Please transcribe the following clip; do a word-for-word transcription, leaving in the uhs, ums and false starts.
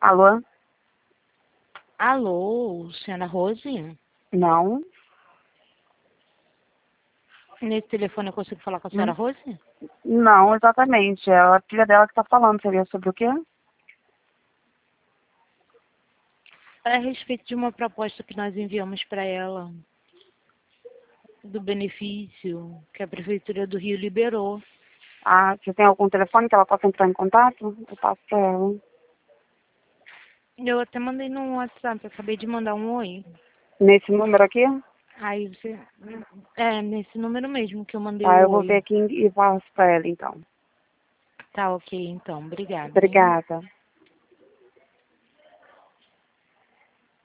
Alô? Alô, senhora Rose? Não. Nesse telefone eu consigo falar com a senhora Hum? Rose? Não, exatamente. É a filha dela que tá falando. Seria sobre o quê? É a respeito de uma proposta que nós enviamos para ela, do benefício que a Prefeitura do Rio liberou. Ah, você tem algum telefone que ela possa entrar em contato? Eu passo pra ela. Eu até mandei no WhatsApp, eu acabei de mandar um oi. Nesse número aqui? Aí você. É, nesse número mesmo que eu mandei Tá, o eu vou ver oi. aqui e passo pra ela, então. Tá ok, então. Obrigada, hein? Obrigada.